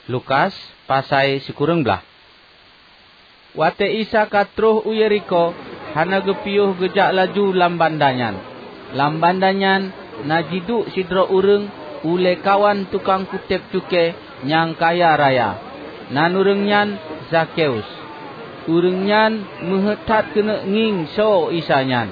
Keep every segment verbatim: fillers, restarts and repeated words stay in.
Lukas pasai sikurang belah. Wate Isa katruh u Yeriko, hana gepiuh gejak laju lambandanyan. Lambandanyan najiduk sidro urang ule kawan tukang kutip cuke nyang kaya raya. Nan urangnya Zakeus. Urangnya mehetat kena nging so Isanyan.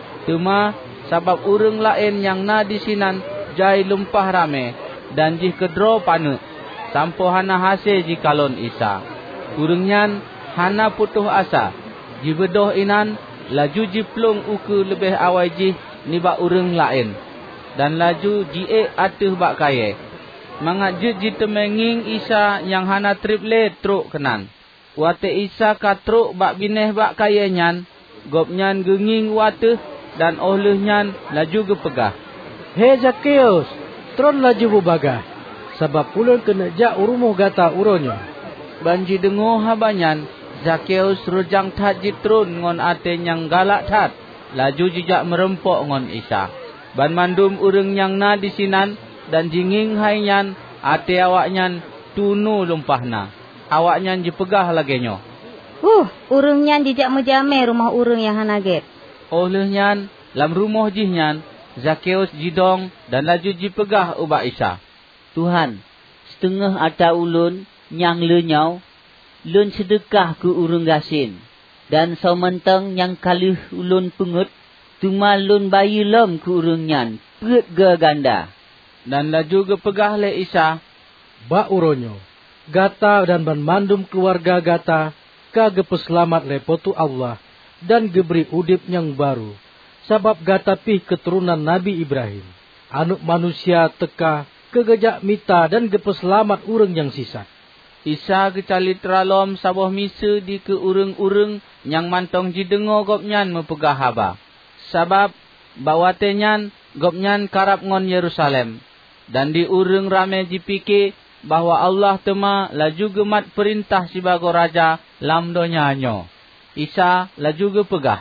Tuma sabab urang lain yang na di sinan jai lumpah rame dan jih kedro pane sampo hana hasil jikalon Isa. Urangnya hana putuh asa. Jibedoh inan laju jiplung uku lebih awai jih nibak urang lain. Dan laju jie atuh bak kaya. Mangat jut jitemenging Isa yang hana triple truk kenan. Wate Isa katruk bak bineh bak kaya nyan. Gopnyan genging watuh dan olehnya laju gepegah. Hei Zakeus, tron laju bubagah. Sebab ulun kena jak urumuh gata uronyo. Banji dengo habanyan, Zakeus rujang tat jitrun ngon ate yang galak tat. Laju jijak merempok ngon Isa. Ban mandum urang yang na di sinan dan jinging hainyan ate awaknyan tunu lumpahna. Awaknyan jipegah lagenyo. Huh, urangnya dijak mejame rumah urang yang hanaget. Olehnya lam rumah jihnya Zakeus jidong dan laju jipegah ubak Isa. Tuhan, setengah ata ulun yang lenyau, lun sedekah ke urang gasin. Dan saumenteng yang kalih ulun pengut, tuma lun bayi lom ke urang nyan, perut ge ganda. Dan laju gepegah le Isa. Ba uronyo, gata dan bandum keluarga gata, ka gepeselamat le potu Allah, dan geberi udip yang baru. Sabab gata pih keturunan Nabi Ibrahim. Anak manusia teka, kegejak mita dan gepeselamat urang yang sisa. Isa kecali teralom saboh misa di ke urang-urang yang mantong jidengo gopnyan mepegah haba. Sabab bawatenyan gopnyan karap ngon Yerusalem. Dan di urang rame jipike bahwa Allah tema laju gemat perintah sibago raja lam donyanyo. Isa laju gepegah.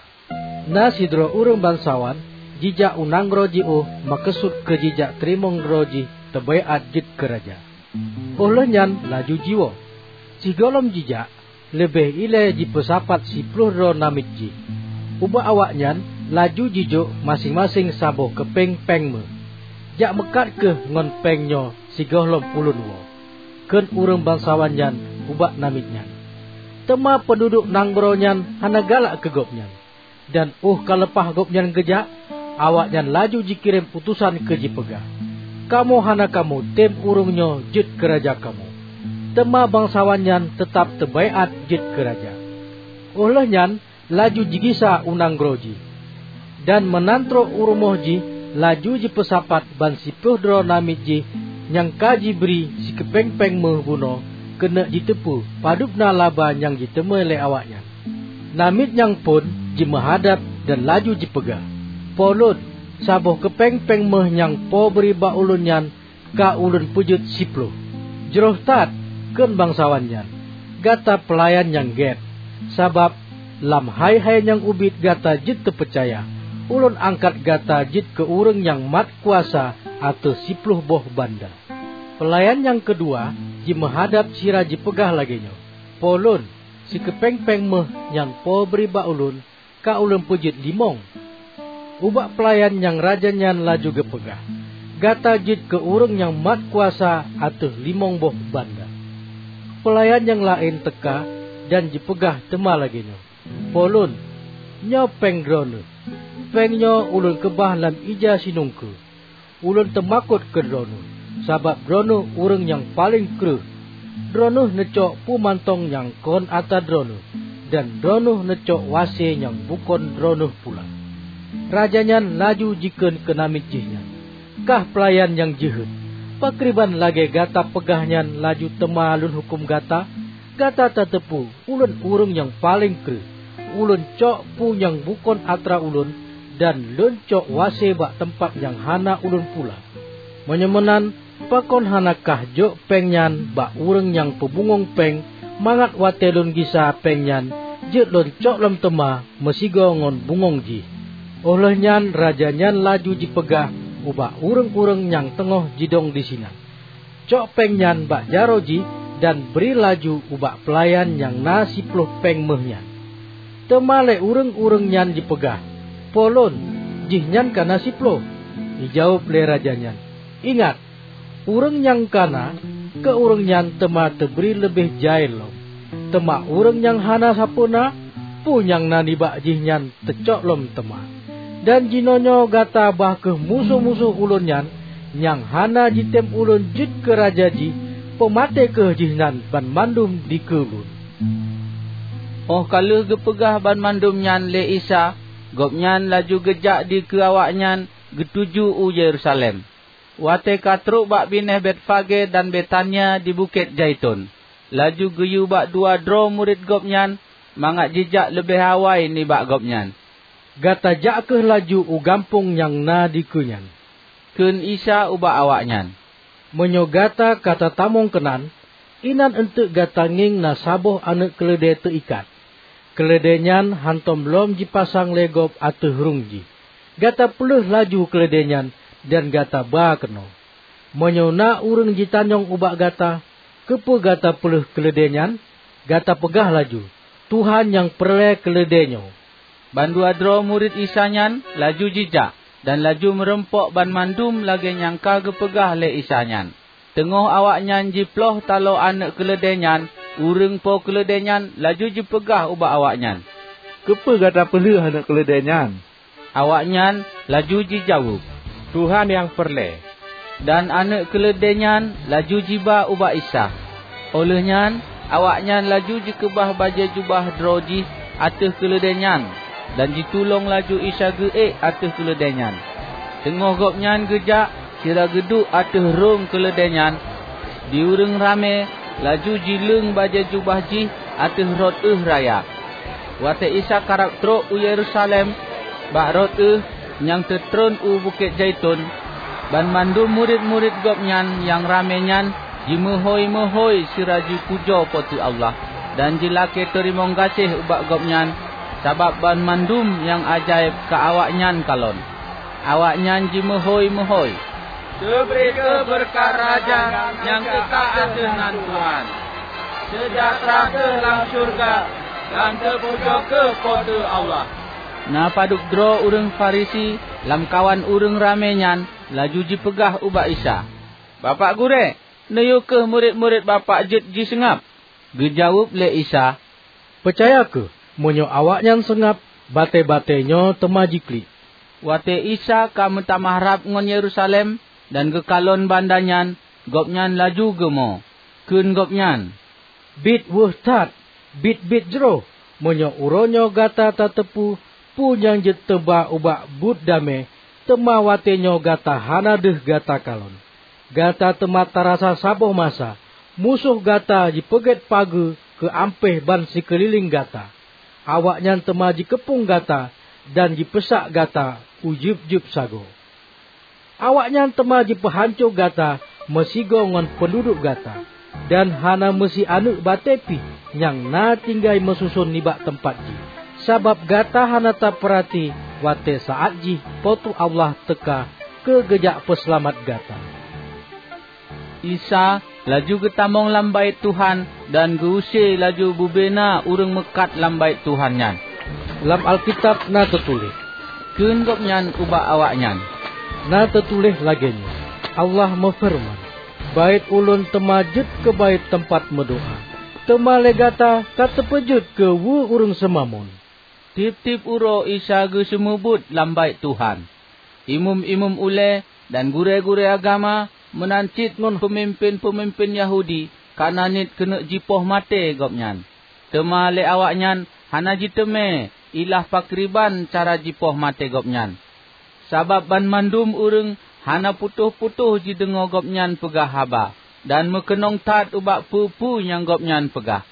Na sidro urang bangsawan jijak unang roji uh makesud ke jijak trimong roji tebayat jit ke raja. Olehnya laju jiwo. Si golom jijak lebih ile jipesapat si puluh ro namit ji. Uba awaknya laju jijo masing-masing saboh kepeng peng me. Jak mekat ke ngon pengnyo si golom ulun wo. Ken urang bangsawan yan ubak namitnya. Tema penduduk nanggronyan hana galak ke gopnyan. Dan uh kalepah gopnyan gejak, awaknya laju jikirim utusan ke jipegah. Kamu hana kamu tem urungnyo jut ke raja kamu. Tema bangsawanyan tetap tebayat jut ke raja. Olehnya laju jigisa unang groji. Dan menantro urumohji laju jipesapat ban si puhdro namitji yang kaji beri si kepeng-peng mehbuno kena jitepu padupna laba yang jiteme le awaknya. Namit yang pun jimahadap dan laju jipegah. Polun saboh kepeng-peng meh yang po beri ba ulunyan ka ulun pujut sipluh. Jeroh tat ken bangsawanyan. Gata pelayan yang get. Sabab lam hai-hai yang ubit gata jit terpercaya. Ulun angkat gata jit ke urang yang mat kuasa atau sipluh boh banda. Pelayan yang kedua jimahadap sira jipegah laginyo. Polun si kepeng-peng meh yang po beri ba ulun ka ulun pujit limong. Ubak pelayan yang rajanya laju gepegah. Gata jit ke urang yang mat kuasa atau limong boh banda. Pelayan yang lain teka dan jipegah tema laginyo. Polun nyo peng drone. Pengnyo ulun kebah lam ija sinungku. Ulun temakut ke drone. Sabab drone urang yang paling kru. Drone necok pumantong yang kon ata drone. Dan drone necok wase yang bukan drone pula. Rajanya laju jiken ke namitjihnya. Kah pelayan yang jehut. Pakriban lagi gata pegahnya laju temalun hukum gata. Gata tatepu ulun urang yang paling kru. Ulun cok pu yang bukan atra ulun. Dan lun cok wase bak tempat yang hana ulun pula. Menyemenan pakon hanakah jok pengyan bak urang yang pebungong peng. Mangat watelun gisa pengyan. Jet lun cok lem tema mesigo ngon bungong ji. Olehnya rajanya laju dipegah ubak urang-urang yang tengah jidong di sini. Cok pengyan bak jaroji dan beri laju ubak pelayan yang na sipuluh peng mehnyan. Temale ureng-ureng nyan dipegah. Polon, jih nyan kana sipuluh. Dijawab le raja nyan. Ingat, ureng yang kana, ke ureng nyan tema teberi lebih jail lom. Tema ureng yang hana sapuna, punyang na nibak jih nyan tecok lom tema. Dan jinonyo gata bah ke musuh-musuh ulun nyan, yang hana jitem ulun jut ke raja ji, pemate ke jih nyan ban mandum di kelun. Oh kalau gepegah ban mandum nyan le Isa, gop nyan laju gejak di ke awak nyan, getuju u Yerusalem. Wate katruk bak bineh Betfage dan Betania di Bukit Jaitun. Laju geyu bak dua dro murid gop nyan, mangat jejak lebih awai ni bak gop nyan. Gata jak ke laju u gampung yang na di kunyan. Kun Isa ubak awak nyan. Menyo gata kata tamong kenan, inan entuk gata nging na saboh anak kelede teikat. Kelede nyan hantom lom dipasang legop atuh rungji. Gata peluh laju kelede nyan dan gata ba keno. Menyo na urang jitanyong ubak gata, kepo gata peluh kelede nyan, gata pegah laju. Tuhan yang perle keledenyo. Ban dua dro murid Isa nyan laju jijak dan laju merempok ban mandum lagi nyangka gepegah le Isa nyan. Tengah awak nyan jiploh talo anak kelede nyan, urang po kelede nyan laju jipegah ubak awak nyan. Kepa gata peluh anak kelede nyan? Awak nyan laju dijawab, Tuhan yang perle. Dan anak kelede nyan laju jiba ubak Isa. Oleh nyan, awak nyan laju jikebah baja jubah droji atas kelede nyan. Dan ditulong laju Isa geek atas kelede nyan. Tengah gop nyan gejak, kira geduk atas rung kelede nyan. Diurang rame, laju jilung baja jubah ji atas rot eh raya. Wate Isa karak truk u Yerusalem, bak rot eh yang tertrun u Bukit Jaitun. Ban mandum murid-murid gop nyan yang rame nyan, jimehoy-mehoy siraji pujo potu Allah. Dan jilake terimong kasih ubak gop nyan, sabab ban mandum yang ajaib ke awak nyan kalon. Awak nyan jimehoy-mehoy. Seberita berkat raja yang kekal dengan Tuhan. Sejahtera ke dalam syurga dan terpuja ke potu Allah. Na paduk dro urang Farisi, lam kawan urang rame nyan, laju jipegah ubak Isa. Bapak gure, neyo ke murid-murid bapak jet ji sengap? Gejawab le Isa, percaya ke, monyo awak nyan sengap, bate-batenyo temajikli. Wate Isa ka mentamahrap ngon Yerusalem, dan gekalon bandanyan, gop nyan laju gemo. Kun gop nyan, bit wuh tat, bit-bit jero, monyo uronyo gata tatepu, punyang jet teba ubak but dame, tema watenyo gata hanadeh gata kalon. Gata tema tarasa saboh masa, musuh gata jipeget page ke ampeh ban sekeliling gata. Awak nyan tema jikepung gata, dan jipesak gata ujub-jub sago. Awak nyan tema jipehancu gata, mesigo ngon penduduk gata. Dan hana mesi anu batepi, yang na tinggai mesusun nibak tempat ji. Sabab gata hana tak perhati, wate saat ji potu Allah teka ke gejak peselamat gata. Isa laju getamong lambai Tuhan dan geusir laju bubena urang mekat lambai Tuhan nyan. Lam Alkitab na tertulis, kun gop nyan ubak awak nyan. Na tertulis laginya, Allah mefirman, bait ulun temajut ke bait tempat mendoa. Tema legata kata pejut ke wu urang semamun. Tip-tip uro Isa ge semubut lambai Tuhan. Imum-imum ule dan gure-gure agama menancit ngon pemimpin-pemimpin Yahudi kana nit kena jipoh mate gop nyan. Tema le awak nyan hana jiteme ilah pakriban cara jipoh mate gop nyan. Sabab ban mandum urang hana putuh-putuh jidengo gop nyan pegah haba dan mekenong tat ubak pu-pu yang gop nyan pegah.